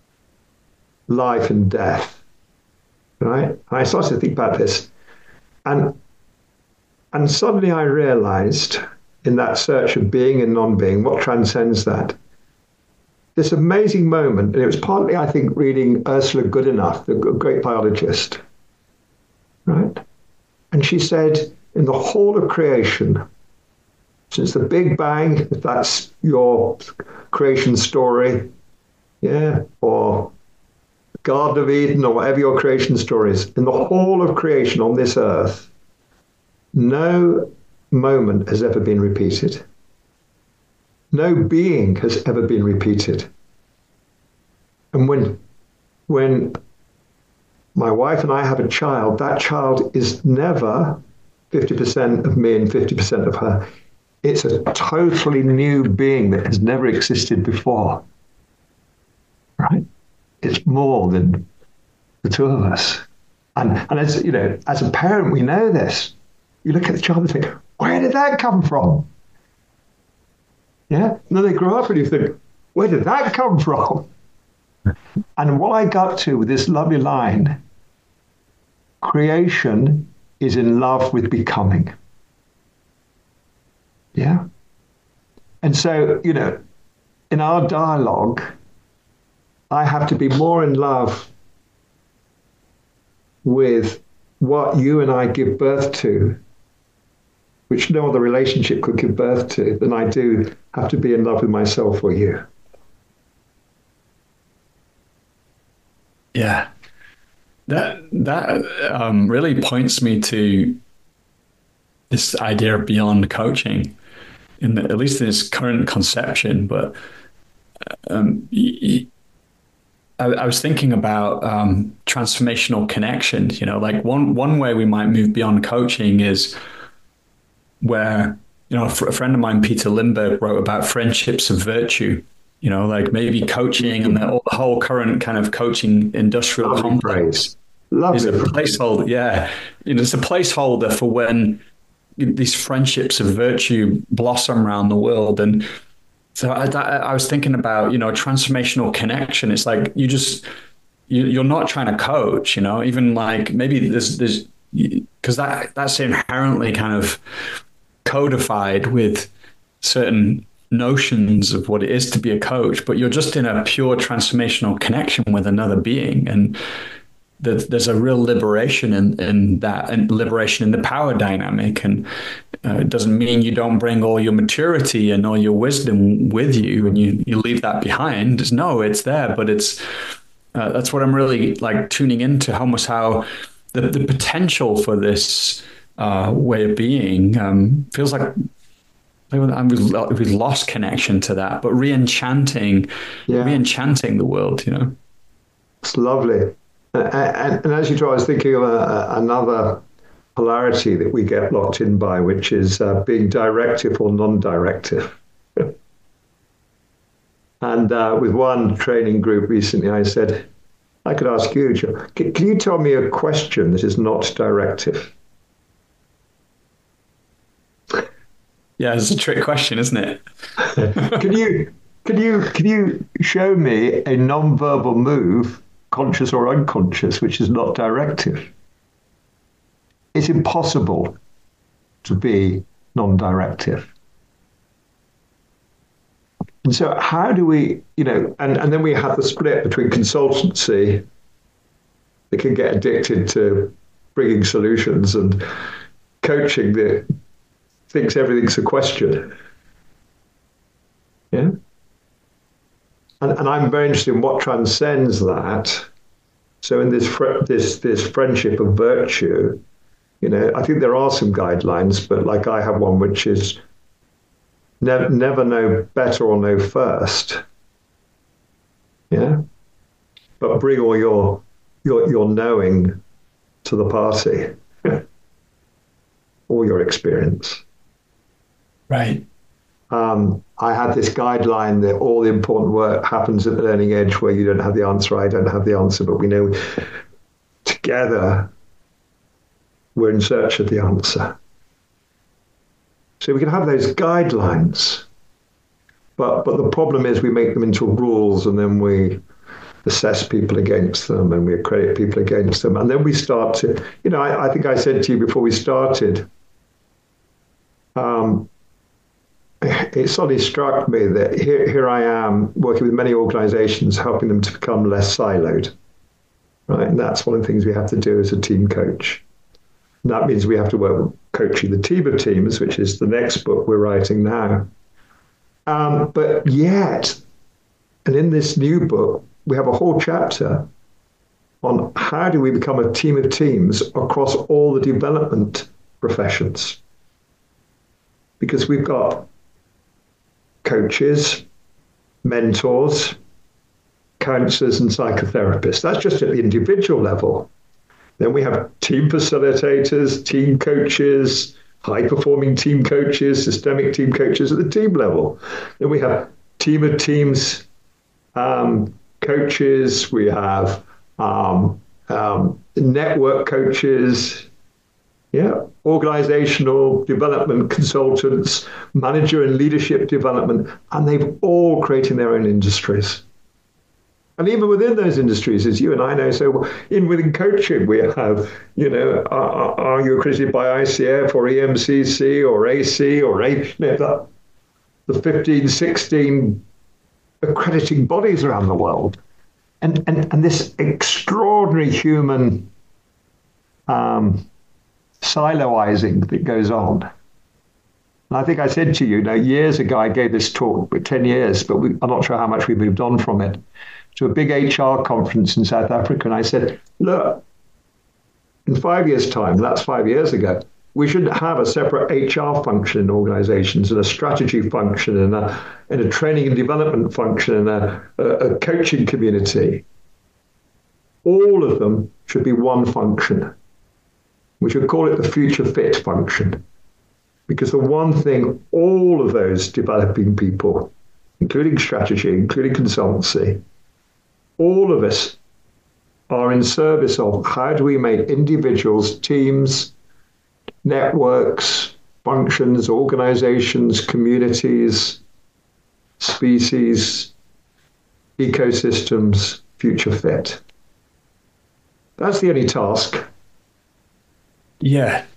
life and death. Right? And I started to think about this. And suddenly I realized in that search of being and non-being, what transcends that? This amazing moment, and it was partly, I think, reading Ursula Goodenough, the great biologist, right? And she said, in the whole of creation, since the Big Bang, if that's your creation story, or Garden of Eden, or whatever your creation story is, in the whole of creation on this earth, no moment has ever been repeated. No being has ever been repeated. And when my wife and I have a child, that child is never 50% of me and 50% of her. It's a totally new being that has never existed before. Right? It's more than the two of us. And as as a parent, we know this. you look at the child and think, where did that come from? Yeah. And then they grow up and you think, where did that come from? And what I got to with this lovely line, creation is in love with becoming. Yeah. And so, in our dialogue, I have to be more in love with what you and I give birth to, which no other relationship could give birth to, than I do have to be in love with myself or you. Yeah. That really points me to this idea of beyond coaching, at least in its current conception. But I was thinking about transformational connection. Like one way we might move beyond coaching is where, a friend of mine, Peter Lindbergh, wrote about friendships of virtue. Like maybe coaching and the whole current kind of coaching industrial complex is a placeholder. Yeah. It's a placeholder for when these friendships of virtue blossom around the world. And so I was thinking about, transformational connection. It's like you're not trying to coach, even like maybe there's because that's inherently kind of codified with certain notions of what it is to be a coach, but you're just in a pure transformational connection with another being. And there's a real liberation in that, and liberation in the power dynamic. And it doesn't mean you don't bring all your maturity and all your wisdom with you and you leave that behind. No, it's there, but that's what I'm really like tuning into, almost how the potential for this way of being feels like we've lost connection to that, but re-enchanting the world, It's lovely. And as you try, I was thinking of another polarity that we get locked in by, which is being directive or non-directive. And with one training group recently, I said, I could ask you, Joe, can you tell me a question that is not directive? Yeah, it's a trick question, isn't it? Can you show me a non-verbal move, conscious or unconscious, which is not directive? It's impossible to be non-directive. And so how do we, and then we have the split between consultancy that can get addicted to bringing solutions and coaching that thinks everything's a question. Yeah. And I'm very interested in what transcends that. So in this friendship of virtue, I think there are some guidelines, but like I have one which is never know better or know first. Yeah. But bring all your knowing to the party, all your experience. Right. I had this guideline that all the important work happens at the learning edge, where you don't have the answer, I don't have the answer, but we know together we're in search of the answer. So we can have those guidelines, but the problem is we make them into rules, and then we assess people against them, and we accredit people against them, and then we start to, I think I said to you before we started, it suddenly struck me that here I am working with many organizations, helping them to become less siloed, right? And that's one of the things we have to do as a team coach. And that means we have to work with coaching the team of teams, which is the next book we're writing now. But yet, and in this new book, we have a whole chapter on how do we become a team of teams across all the development professions. Because we've got coaches, mentors, counselors, and psychotherapists. That's just at the individual level. Then we have team facilitators, team coaches, high-performing team coaches, systemic team coaches at the team level. Then we have team of teams coaches. We have network coaches. Yeah, organizational development consultants, manager and leadership development, and they've all created their own industries. And even within those industries, as you and I know, so within coaching, we have, are you accredited by ICF or EMCC or AC or the 15, 16 accrediting bodies around the world. And this extraordinary human siloizing that goes on. And I think I said to you, years ago, I gave this talk, 10 years, but I'm not sure how much we moved on from it, to a big HR conference in South Africa. And I said, look, in 5 years' time, that's 5 years ago, we should have a separate HR function in organizations and a strategy function and a training and development function and a coaching community. All of them should be one function. We should call it the future fit function. Because the one thing all of those developing people, including strategy, including consultancy, all of us are in service of how do we make individuals, teams, networks, functions, organizations, communities, species, ecosystems, future fit. That's the only task. Yeah.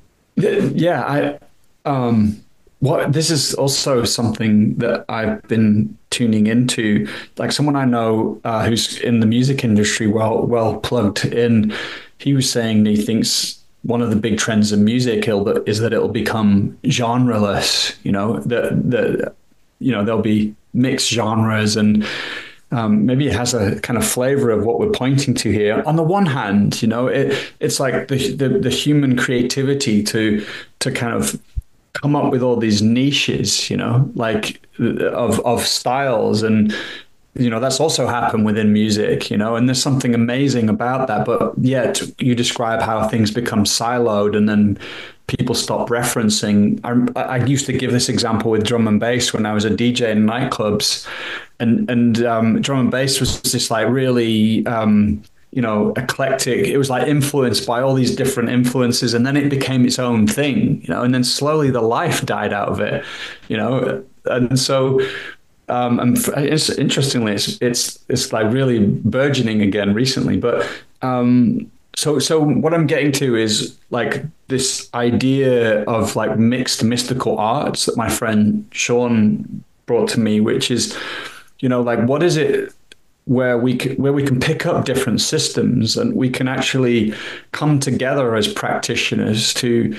This is also something that I've been tuning into. Like someone I know who's in the music industry, well plugged in, he was saying he thinks one of the big trends in music is that it'll become genreless. There'll be mixed genres, and maybe it has a kind of flavor of what we're pointing to here. On the one hand, it's like the human creativity to kind of come up with all these niches, like of styles, and that's also happened within music, and there's something amazing about that. But yet you describe how things become siloed, and then people stop referencing. I used to give this example with drum and bass when I was a DJ in nightclubs, and drum and bass was just like really eclectic. It was like influenced by all these different influences, and then it became its own thing, and then slowly the life died out of it, and so and interestingly, it's like really burgeoning again recently. But so what I'm getting to is like this idea of like mixed mystical arts that my friend Sean brought to me, which is, like what is it where we can pick up different systems and we can actually come together as practitioners to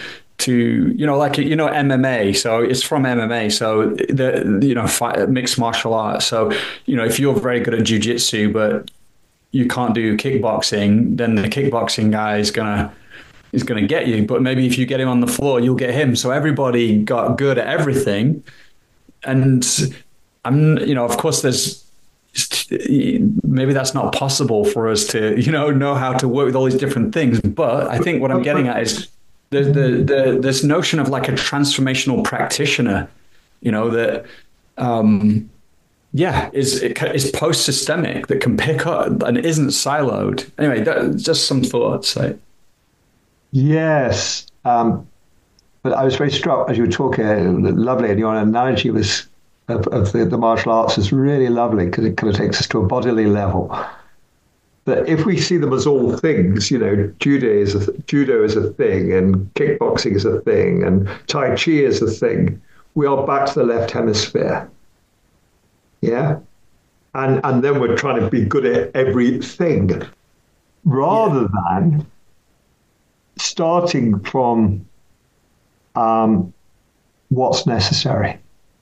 MMA. So it's from MMA. So mixed martial arts. So if you're very good at jiu-jitsu but you can't do kickboxing, then the kickboxing guy is gonna get you. But maybe if you get him on the floor, you'll get him. So everybody got good at everything, and of course maybe that's not possible for us to know how to work with all these different things. But I think what I'm getting at is this notion of like a transformational practitioner, that is post-systemic, that can pick up and isn't siloed. Anyway, just some thoughts. Yes, but I was very struck as you were talking. Lovely, and your analogy was of the martial arts is really lovely because it kind of takes us to a bodily level. But if we see them as all things, judo is a thing, and kickboxing is a thing, and Tai Chi is a thing, we are back to the left hemisphere. Yeah? And then we're trying to be good at everything rather than starting from what's necessary.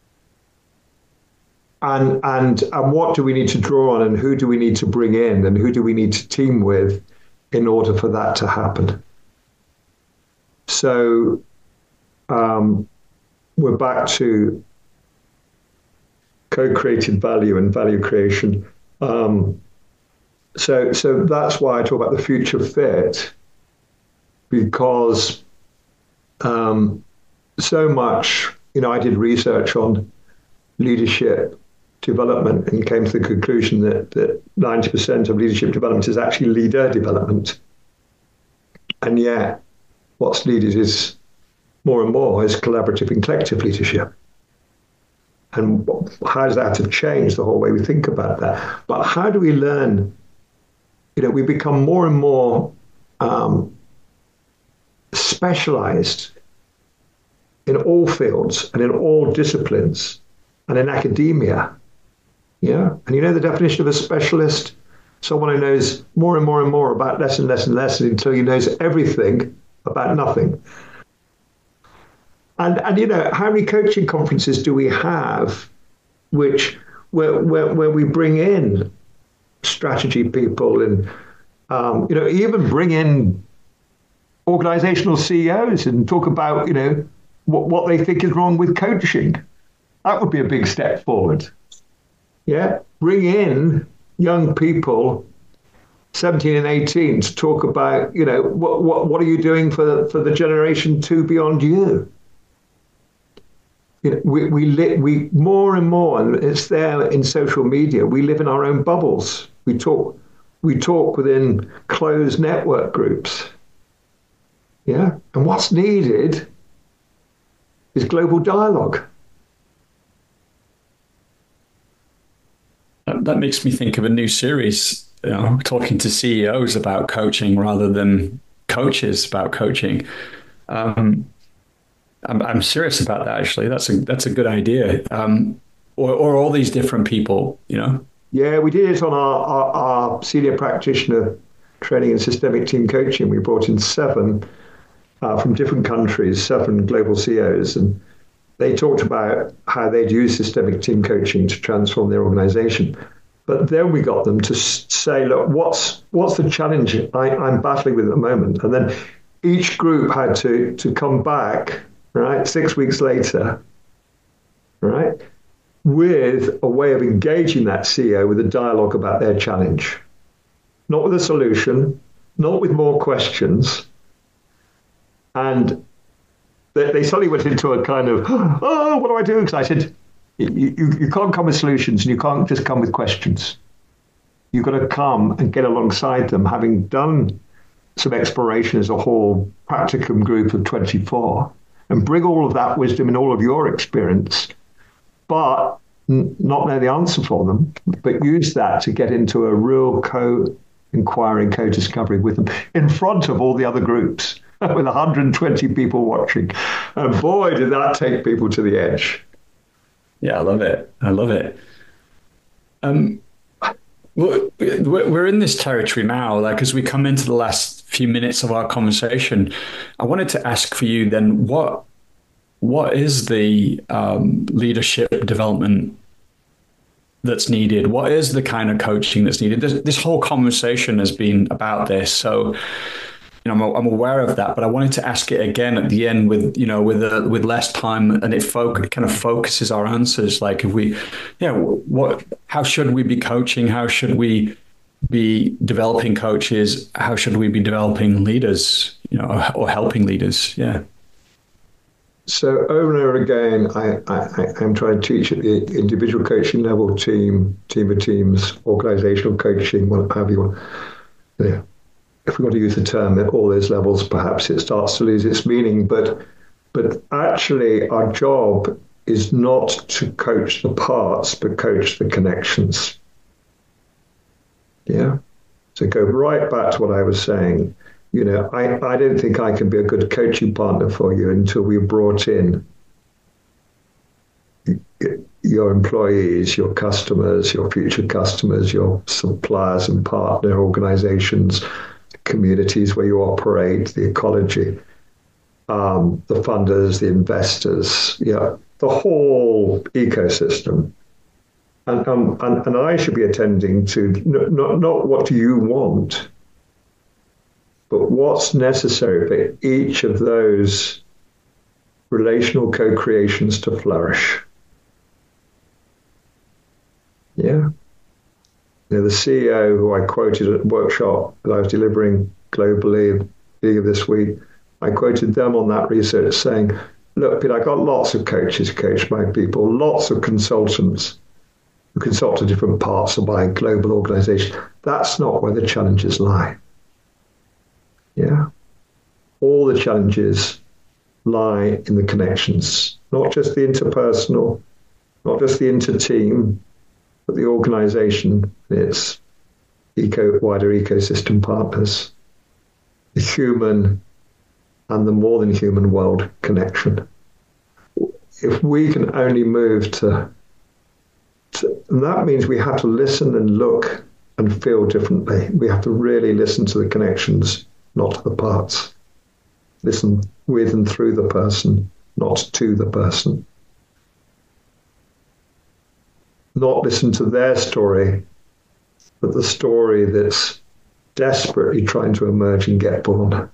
And what do we need to draw on, and who do we need to bring in, and who do we need to team with in order for that to happen? So we're back to co-created value and value creation. So that's why I talk about the future fit, because so much, I did research on leadership development and came to the conclusion that 90% of leadership development is actually leader development. And yet what's needed is more and more is collaborative and collective leadership. And how does that have to change the whole way we think about that? But how do we learn? We become more and more specialized in all fields and in all disciplines and in academia. Yeah. And the definition of a specialist? Someone who knows more and more and more about less and less and less until he knows everything about nothing. And how many coaching conferences do we have where we bring in strategy people and even bring in organizational CEOs and talk about what they think is wrong with coaching? That would be a big step forward. Yeah, bring in young people, 17 and 18, to talk about what are you doing for the generation 2 beyond you. We more and more, and it's there in social media, we live in our own bubbles. We talk within closed network groups. Yeah. And what's needed is global dialogue. That makes me think of a new series, talking to CEOs about coaching rather than coaches about coaching. I'm serious about that, actually. That's a good idea. Or all these different people, Yeah, we did it on our senior practitioner training and systemic team coaching. We brought in 7 from different countries, 7 global CEOs, and they talked about how they'd use systemic team coaching to transform their organization. But then we got them to say, look, what's the challenge I'm battling with at the moment? And then each group had to come back, right, 6 weeks later, right, with a way of engaging that CEO with a dialogue about their challenge. Not with a solution, not with more questions. And they suddenly went into a kind of, oh, what do I do? Because I said, you can't come with solutions and you can't just come with questions. You've got to come and get alongside them, having done some exploration as a whole practicum group of 24, and bring all of that wisdom and all of your experience, but not know the answer for them, but use that to get into a real co-inquiring, co-discovery with them in front of all the other groups with 120 people watching. And boy, did that take people to the edge. Yeah, I love it. I love it. We're in this territory now, like as we come into the last few minutes of our conversation, I wanted to ask for you then, what is the leadership development that's needed? What is the kind of coaching that's needed? This whole conversation has been about this, so I'm aware of that. But I wanted to ask it again at the end with less time, and it kind of focuses our answers. Like how should we be coaching? How should we be developing coaches? How should we be developing leaders? Or helping leaders? Yeah. So over and over again, I'm trying to teach at the individual coaching level, team of teams, organizational coaching, whatever you want. Yeah. If we want to use the term at all those levels, perhaps it starts to lose its meaning. But actually, our job is not to coach the parts, but coach the connections. Yeah. So go right back to what I was saying. I don't think I can be a good coaching partner for you until we've brought in your employees, your customers, your future customers, your suppliers and partner organizations, communities where you operate, the ecology, the funders, the investors, the whole ecosystem. And I should be attending to not what do you want, but what's necessary for each of those relational co-creations to flourish. Yeah. The CEO who I quoted at a workshop that I was delivering globally at the beginning of this week, I quoted them on that research saying, look, Peter, I got lots of coaches coach my people, lots of consultants who consult to different parts of my global organization. That's not where the challenges lie. Yeah. all the challenges lie in the connections, not just the interpersonal, not just the inter-team, but the organization, its wider ecosystem partners, the human and the more than human world connection. If we can only move to and that means we have to listen and look and feel differently. We have to really listen to the connections, not to the parts. Listen with and through the person, not to the person. Not listen to their story, but the story that's desperately trying to emerge and get born.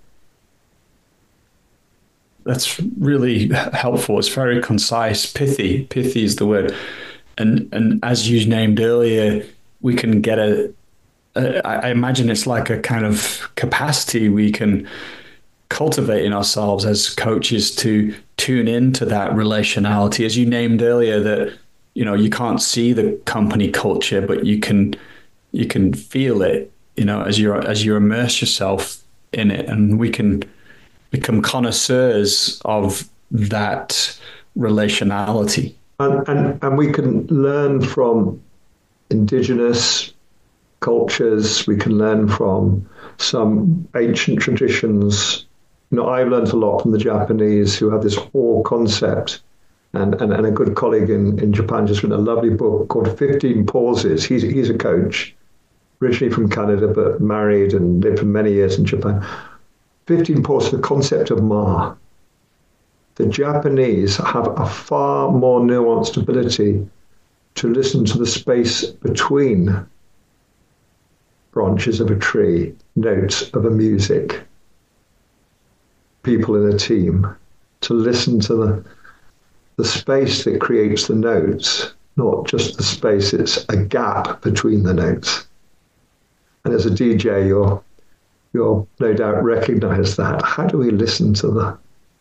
That's really helpful. It's very concise, pithy. Pithy is the word. And as you named earlier, we can get I imagine it's like a kind of capacity we can cultivate in ourselves as coaches to tune into that relationality. As you named earlier, that you can't see the company culture, but you can feel it. As you immerse yourself in it, and we can become connoisseurs of that relationality. And we can learn from indigenous cultures. We can learn from some ancient traditions. I've learned a lot from the Japanese, who have this whole concept. And a good colleague in Japan just written a lovely book called 15 Pauses. He's a coach, originally from Canada, but married and lived for many years in Japan. 15 Pauses, the concept of Ma. The Japanese have a far more nuanced ability to listen to the space between branches of a tree, notes of a music, people in a team, to listen to the space that creates the notes, not just the space, it's a gap between the notes. And as a DJ, you'll no doubt recognize that. How do we listen to the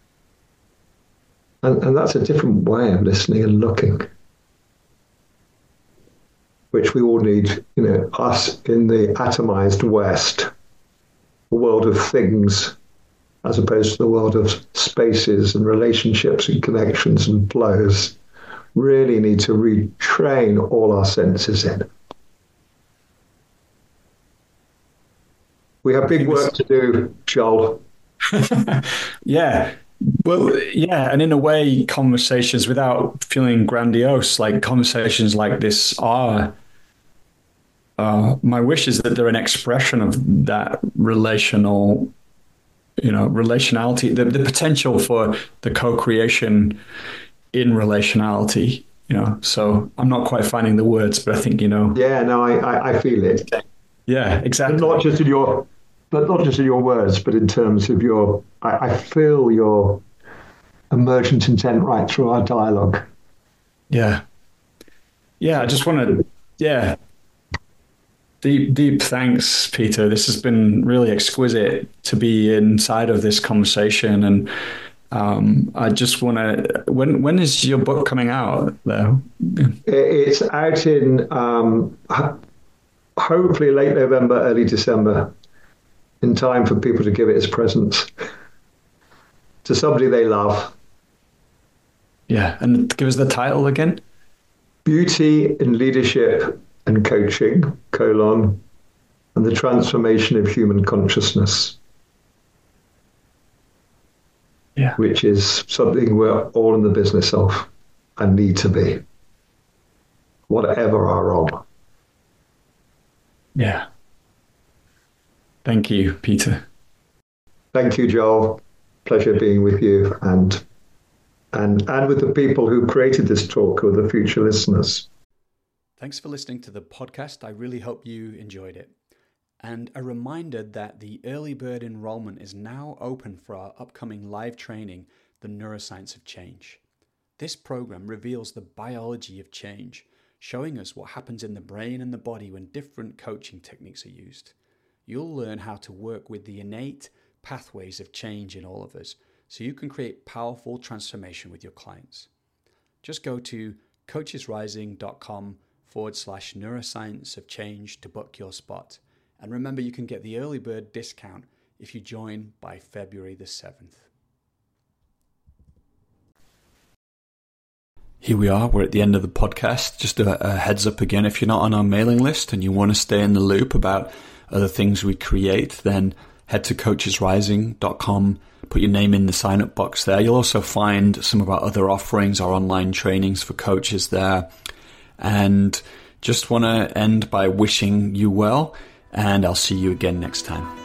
And that's a different way of listening and looking, which we all need, us in the atomized West, a world of things, as opposed to the world of spaces and relationships and connections and flows, really need to retrain all our senses in. We have big work to do, Joel. Yeah. Well, yeah, and in a way, conversations, without feeling grandiose, like conversations like this are, my wish is that they're an expression of that relationality, the potential for the co-creation in relationality, So I'm not quite finding the words, but I think, Yeah, no, I feel it. Yeah, exactly. Not just in your words, but in terms of I feel your emergent intent right through our dialogue. Yeah. Yeah, I just want to, deep thanks, Peter. This has been really exquisite to be inside of this conversation. And I just want to, when is your book coming out, though? It's out in hopefully late November, early December, in time for people to give it as presents to somebody they love. Yeah, and give us the title again. Beauty in Leadership and Coaching, and the Transformation of Human Consciousness. Yeah. Which is something we're all in the business of and need to be, whatever our role. Yeah. Thank you, Peter. Thank you, Joel. Pleasure being with you and with the people who created this talk, who are the future listeners. Thanks for listening to the podcast. I really hope you enjoyed it. And a reminder that the early bird enrollment is now open for our upcoming live training, The Neuroscience of Change. This program reveals the biology of change, showing us what happens in the brain and the body when different coaching techniques are used. You'll learn how to work with the innate pathways of change in all of us, so you can create powerful transformation with your clients. Just go to coachesrising.com/neuroscience of change to book your spot. And remember, you can get the early bird discount if you join by February the 7th. Here we are, we're at the end of the podcast. Just a heads up again, if you're not on our mailing list and you want to stay in the loop about other things we create, then head to coachesrising.com, put your name in the sign-up box there. You'll also find some of our other offerings, our online trainings for coaches there. And just want to end by wishing you well, and I'll see you again next time.